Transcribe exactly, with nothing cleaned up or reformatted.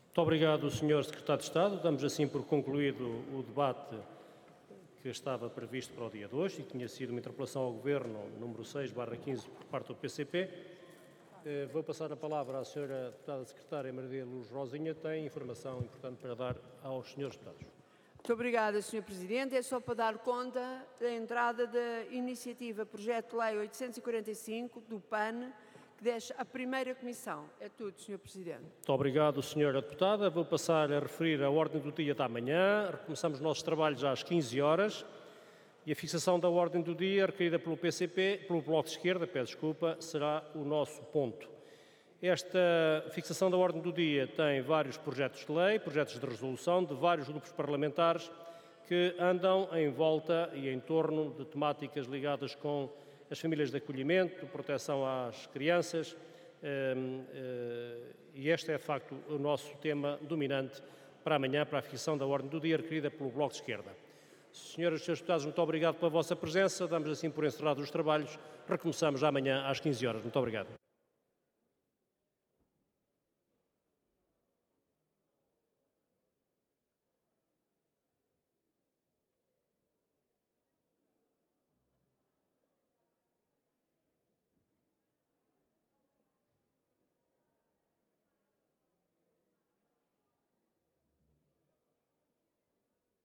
Muito obrigado, senhor Secretário de Estado. Damos assim por concluído o debate que estava previsto para o dia de hoje e que tinha sido uma interpelação ao Governo número seis barra quinze por parte do P C P. Vou passar a palavra à senhora Deputada Secretária Maria Luz Rosinha, tem informação importante para dar aos senhores deputados. Muito obrigada, senhor Presidente. É só para dar conta da entrada da iniciativa Projeto de Lei oitocentos e quarenta e cinco do P A N, que deixa a primeira comissão. É tudo, senhor Presidente. Muito obrigado, senhora Deputada. Vou passar a referir a ordem do dia da manhã. Recomeçamos os nossos trabalhos às quinze horas e a fixação da ordem do dia, requerida pelo P C P, pelo Bloco de Esquerda, peço desculpa, será o nosso ponto. Esta fixação da ordem do dia tem vários projetos de lei, projetos de resolução de vários grupos parlamentares que andam em volta e em torno de temáticas ligadas com as famílias de acolhimento, proteção às crianças, e este é, de facto, o nosso tema dominante para amanhã, para a fixação da ordem do dia, requerida pelo Bloco de Esquerda. Senhoras e senhores deputados, muito obrigado pela vossa presença. Damos assim por encerrados os trabalhos. Recomeçamos amanhã às quinze horas. Muito obrigado.